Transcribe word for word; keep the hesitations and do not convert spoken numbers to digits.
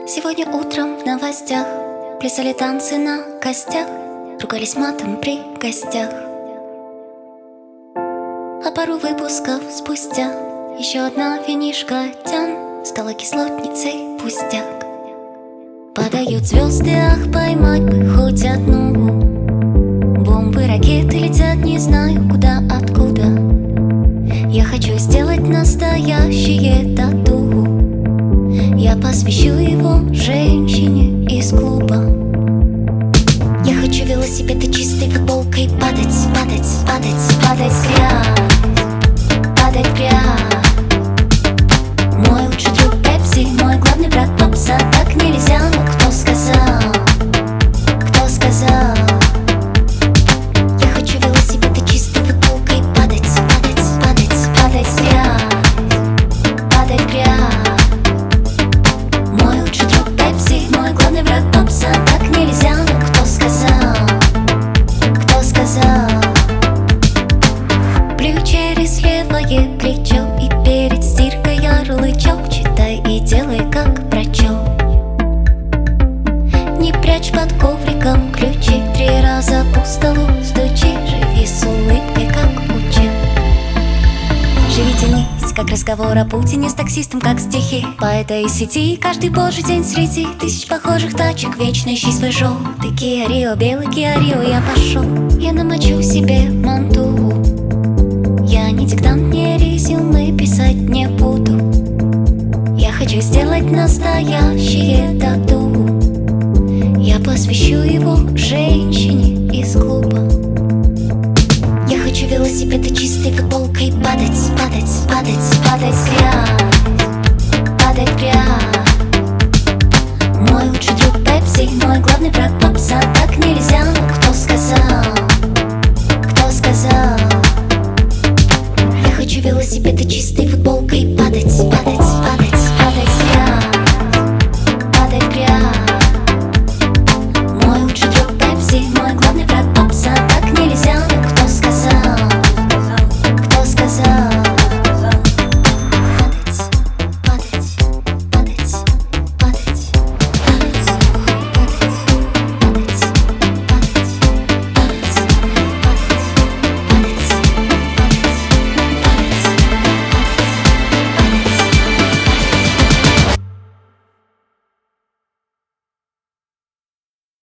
Сегодня утром в новостях плясали танцы на костях, ругались матом при гостях. А пару выпусков спустя еще одна винишка тян стала кислотницей пустяк. Падают звезды, ах, поймать бы хоть одну. Бомбы, ракеты летят, не знаю куда, откуда. Я хочу сделать настоящее тату. Я посвящу его женщине из клуба. Я хочу велосипед и чистой футболкой падать, падать, падать, падать в грязь, падать в грязь. Мой лучший друг Пепси, мой главный враг попса. Так нельзя, но кто сказал, кто сказал? Я хочу велосипед и чистой футболкой падать, падать, падать, падать в грязь, падать в грязь. Мой лучший друг Пепси, мой главный враг попса. Так нельзя, но кто сказал, кто сказал? Плюю через левое плечо, и перед стиркой ярлычок читай и делай как прочел. Не прячь под ковриком ключи, три раза по столу стучи. Живи с улыбкой, как учил. Живи тянись, как разговор о Путине с таксистом, как стихи по этой сети. Каждый божий день среди тысяч похожих тачек вечно ищи свой желтый Киа Рио, белый Киа Рио. Я пошел, я намочу себе манту. Я не диктант, не резюме писать не буду. Я хочу сделать настоящее тату. Я посвящу его женщине из клуба. Я хочу велосипед и чистой футболкой падать, падать, падать, падать в грязь, падать в грязь.